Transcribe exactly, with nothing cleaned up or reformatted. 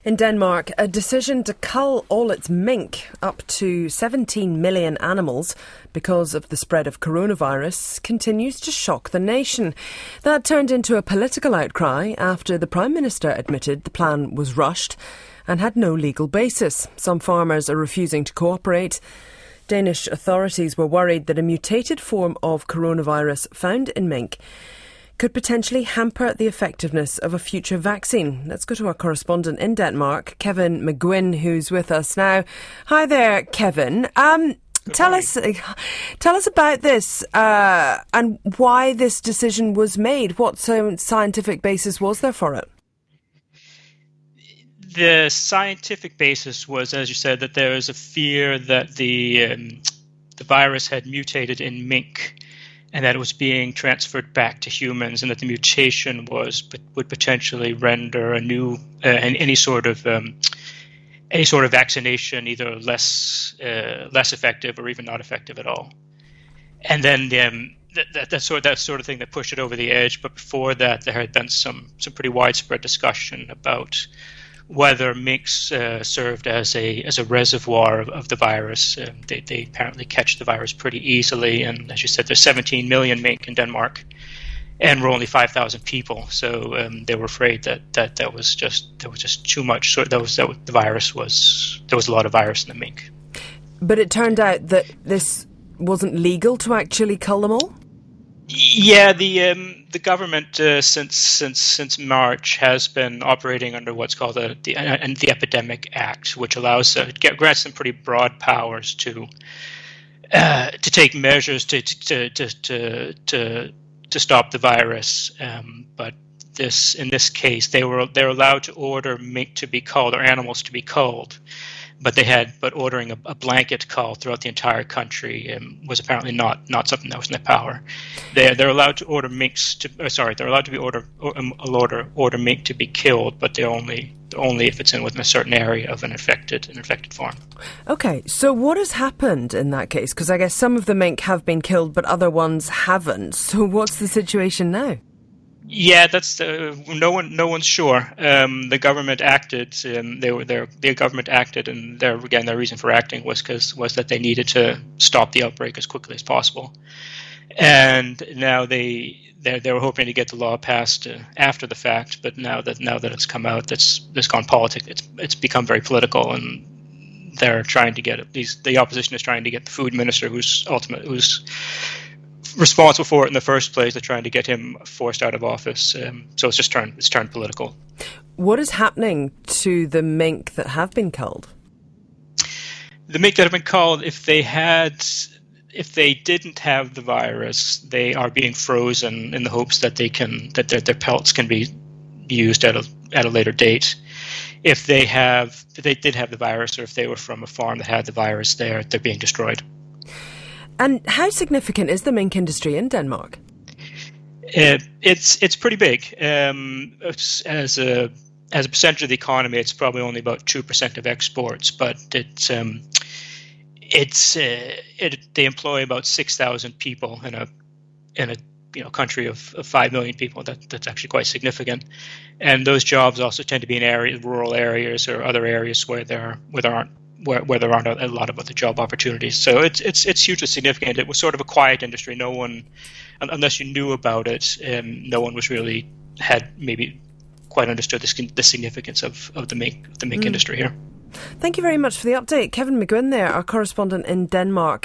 In Denmark, a decision to cull all its mink, up to seventeen million animals, because of the spread of coronavirus, continues to shock the nation. That turned into a political outcry after the Prime Minister admitted the plan was rushed and had no legal basis. Some farmers are refusing to cooperate. Danish authorities were worried that a mutated form of coronavirus found in mink could potentially hamper the effectiveness of a future vaccine. Let's go to our correspondent in Denmark, Kevin McGuinn, who's with us now. Hi there, Kevin. Um, tell us, tell us about this uh, and why this decision was made. What scientific basis was there for it? The scientific basis was, as you said, that there was a fear that the um, the virus had mutated in mink, and that it was being transferred back to humans, and that the mutation was would potentially render a new uh, any sort of um, any sort of vaccination either less uh, less effective or even not effective at all. And then the, um, that, that that sort that sort of thing that pushed it over the edge. But before that, there had been some some pretty widespread discussion about whether minks uh, served as a as a reservoir of, of the virus. Um, they, they apparently catch the virus pretty easily, and as you said, there's seventeen million mink in Denmark, and we're only five thousand people. So um, they were afraid that, that that was just there was just too much. So that was that the virus was there was a lot of virus in the mink. But it turned out that this wasn't legal to actually cull them all. Yeah, the um, the government uh, since since since March has been operating under what's called the the, uh, the Epidemic Act, which allows uh, grants them pretty broad powers to uh, to take measures to to to to to, to stop the virus. Um, but this in this case, they were they're allowed to order mink to be culled or animals to be culled. But they had, but ordering a, a blanket cull throughout the entire country um, was apparently not, not something that was in their power. They're they're allowed to order minks to, uh, sorry, they're allowed to be order um, order order mink to be killed, but they only only if it's in within a certain area of an infected an infected farm. Okay, so what has happened in that case? Because I guess some of the mink have been killed, but other ones haven't. So what's the situation now? Yeah, that's uh, no one. No one's sure. Um, the government acted. Um, they were their the government acted, and their again their reason for acting was because was that they needed to stop the outbreak as quickly as possible. And now they they they were hoping to get the law passed uh, after the fact, but now that now that it's come out, that's it's gone politic. It's it's become very political, and they're trying to get it. These the opposition is trying to get the food minister, who's ultimate who's responsible for it in the first place. They're trying to get him forced out of office. Um, so it's just turned it's turned political. What is happening to the mink that have been culled? The mink that have been culled, if they had, if they didn't have the virus, they are being frozen in the hopes that they can that their, their pelts can be used at a at a later date. If they have, if they did have the virus, or if they were from a farm that had the virus, they're they're being destroyed. And how significant is the mink industry in Denmark? Uh, it's it's pretty big. Um, it's, as a as a percentage of the economy, it's probably only about two percent of exports, but it's um, it's uh, it, they employ about six thousand people in a in a you know country of, of five million people. That that's actually quite significant, and those jobs also tend to be in areas, rural areas or other areas where there where there aren't. Where, where there aren't a lot of other job opportunities. So it's it's it's hugely significant. It was sort of a quiet industry. No one, unless you knew about it, um, no one was really had maybe quite understood the, the significance of, of the mink, the mink mm. industry here. Thank you very much for the update. Kevin McGuinn there, our correspondent in Denmark.